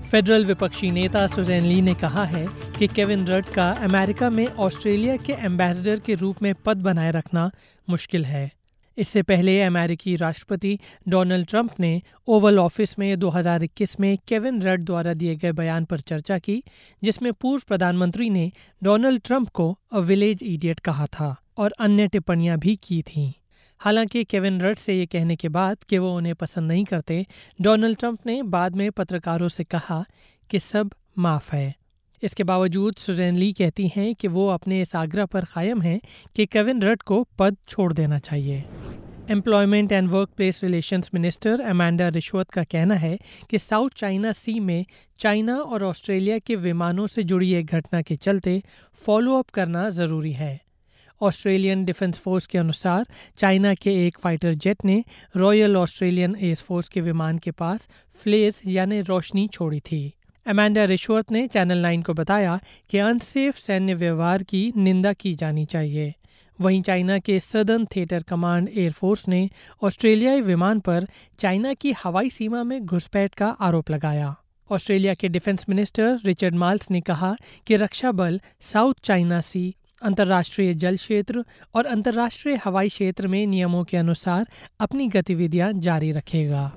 Federal विपक्षी नेता Suzanne ली ने कहा है कि केविन रड का अमेरिका में ऑस्ट्रेलिया के एम्बेसडर के रूप में पद बनाए रखना मुश्किल है। इससे पहले अमेरिकी राष्ट्रपति डोनाल्ड ट्रंप ने ओवल ऑफिस में 2021 में केविन रड द्वारा दिए गए बयान पर चर्चा की, जिसमें पूर्व प्रधानमंत्री ने डोनाल्ड ट्रंप को अ विलेज इडियट कहा था और अन्य टिप्पणियां भी की थीं। हालांकि केविन रड से ये कहने के बाद कि वो उन्हें पसंद नहीं करते, डोनाल्ड ट्रंप ने बाद में पत्रकारों से कहा कि सब माफ़ है। इसके बावजूद सुजैन ली कहती हैं कि वो अपने इस आग्रह पर कायम हैं कि केविन रड को पद छोड़ देना चाहिए। Employment and workplace relations minister Amanda रिश्वत का कहना है कि साउथ चाइना सी में चाइना और ऑस्ट्रेलिया के विमानों से जुड़ी एक घटना के चलते फॉलोअप करना ज़रूरी है। ऑस्ट्रेलियन डिफेंस फोर्स के अनुसार चाइना के एक फाइटर जेट ने रॉयल ऑस्ट्रेलियन एयर फोर्स के विमान के पास फ्लेज यानी रोशनी छोड़ी थी। अमांडा रिश्वत ने चैनल 9 को बताया कि अनसेफ सैन्य व्यवहार की निंदा की जानी चाहिए। वहीं चाइना के सदर्न थिएटर कमांड एयरफोर्स ने ऑस्ट्रेलियाई विमान पर चाइना की हवाई सीमा में घुसपैठ का आरोप लगाया। ऑस्ट्रेलिया के डिफेंस मिनिस्टर रिचर्ड माल्स ने कहा कि रक्षा बल साउथ चाइना सी, अंतर्राष्ट्रीय जल क्षेत्र और अंतर्राष्ट्रीय हवाई क्षेत्र में नियमों के अनुसार अपनी गतिविधियां जारी रखेगा।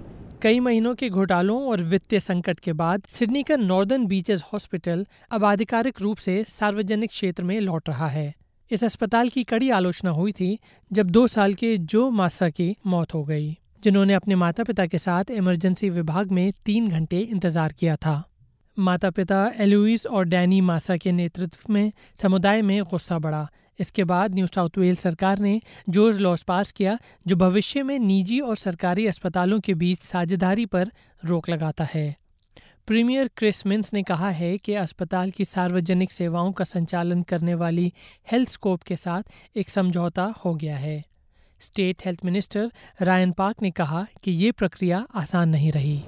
कई महीनों के घोटालों और वित्तीय संकट के बाद सिडनी का नॉर्दर्न बीचेस हॉस्पिटल अब आधिकारिक रूप से सार्वजनिक क्षेत्र में लौट रहा है। इस अस्पताल की कड़ी आलोचना हुई थी जब 2 साल के जो मासा की मौत हो गई, जिन्होंने अपने माता पिता के साथ इमरजेंसी विभाग में 3 घंटे इंतजार किया था। माता पिता एलुइस और डैनी मासा के नेतृत्व में समुदाय में गुस्सा बढ़ा। इसके बाद न्यू साउथ वेल्स सरकार ने जोर्ज लॉस पास किया, जो भविष्य में निजी और सरकारी अस्पतालों के बीच साझेदारी पर रोक लगाता है। प्रीमियर क्रिस मिन्स ने कहा है कि अस्पताल की सार्वजनिक सेवाओं का संचालन करने वाली हेल्थस्कोप के साथ एक समझौता हो गया है। State health minister Ryan Park ने कहा कि ये प्रक्रिया आसान नहीं रही।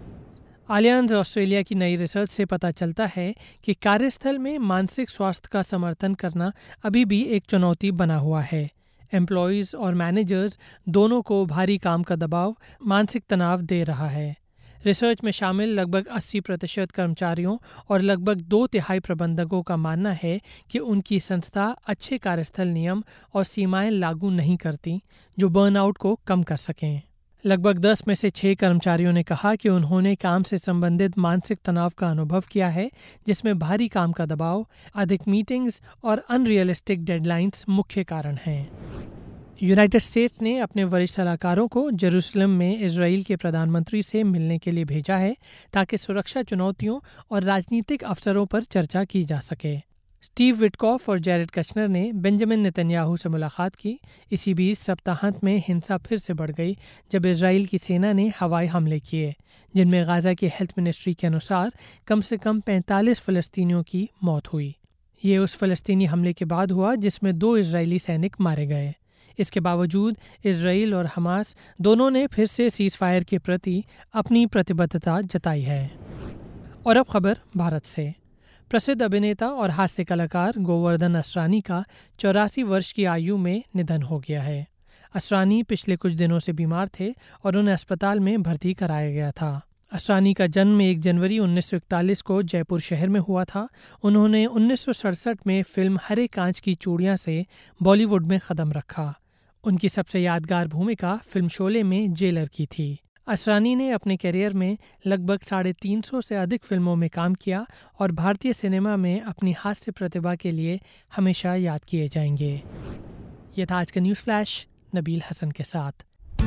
आलियांज ऑस्ट्रेलिया की नई रिसर्च से पता चलता है कि कार्यस्थल में मानसिक स्वास्थ्य का समर्थन करना अभी भी एक चुनौती बना हुआ है। एम्प्लॉयज़ और मैनेजर्स दोनों को भारी काम का दबाव मानसिक तनाव दे रहा है। रिसर्च में शामिल लगभग 80% कर्मचारियों और लगभग 2/3 प्रबंधकों का मानना है कि उनकी संस्था अच्छे कार्यस्थल नियम और सीमाएं लागू नहीं करती जो बर्नआउट को कम कर सकें। लगभग 10 में से 6 कर्मचारियों ने कहा कि उन्होंने काम से संबंधित मानसिक तनाव का अनुभव किया है, जिसमें भारी काम का दबाव, अधिक मीटिंग्स और अनरियलिस्टिक डेडलाइंस मुख्य कारण हैं। यूनाइटेड स्टेट्स ने अपने वरिष्ठ सलाहकारों को जेरूसलम में इजराइल के प्रधानमंत्री से मिलने के लिए भेजा है ताकि सुरक्षा चुनौतियों और राजनीतिक अवसरों पर चर्चा की जा सके। स्टीव विटकॉफ और जैरेड कश्नर ने बेंजामिन नेतन्याहू से मुलाकात की। इसी बीच सप्ताहांत में हिंसा फिर से बढ़ गई जब इजराइल की सेना ने हवाई हमले किए, जिनमें गाजा की हेल्थ मिनिस्ट्री के अनुसार कम से कम 45 फ़लस्तीनियों की मौत हुई। ये उस फ़लस्तीनी हमले के बाद हुआ जिसमें 2 इजरायली सैनिक मारे गए। इसके बावजूद इजराइल और हमास दोनों ने फिर से सीज़फायर के प्रति अपनी प्रतिबद्धता जताई है। और अब खबर भारत से। प्रसिद्ध अभिनेता और हास्य कलाकार गोवर्धन असरानी का 84 वर्ष की आयु में निधन हो गया है। असरानी पिछले कुछ दिनों से बीमार थे और उन्हें अस्पताल में भर्ती कराया गया था। असरानी का जन्म 1 जनवरी 1941 को जयपुर शहर में हुआ था। उन्होंने 1967 में फिल्म हरे कांच की चूड़ियां से बॉलीवुड में कदम रखा। उनकी सबसे यादगार भूमिका फिल्म शोले में जेलर की थी। असरानी ने अपने करियर में लगभग 350 से अधिक फिल्मों में काम किया और भारतीय सिनेमा में अपनी हास्य प्रतिभा के लिए हमेशा याद किए जाएंगे। यह था आज का न्यूज़ फ्लैश नबील हसन के साथ।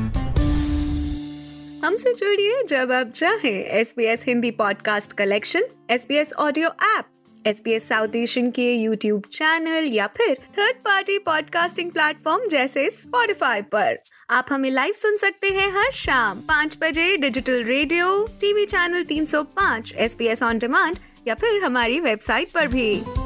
हमसे जुड़िए जब आप चाहें। SBS Hindi podcast collection, SBS audio app, SBS South Asian के YouTube चैनल या फिर थर्ड पार्टी पॉडकास्टिंग प्लेटफॉर्म जैसे Spotify पर। आप हमें लाइव सुन सकते हैं हर शाम 5 बजे digital radio, TV channel 305, SBS on demand या फिर हमारी वेबसाइट पर भी।